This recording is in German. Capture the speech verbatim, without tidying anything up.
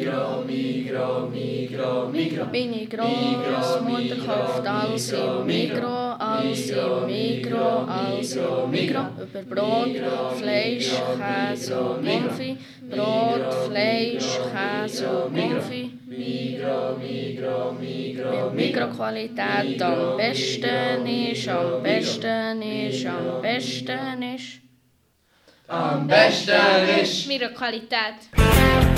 Migro, Migro, Migro, Migro. Meine Großmutter kauft alles im Migro, alles im Migro, alles im Migro. Über Brot, Fleisch, Käse und Konfi. Brot, Fleisch, Käse und Konfi. Migro, Migro, Migro. Weil Mikroqualität am besten ist, am besten ist, am besten ist. Am besten ist Mikroqualität.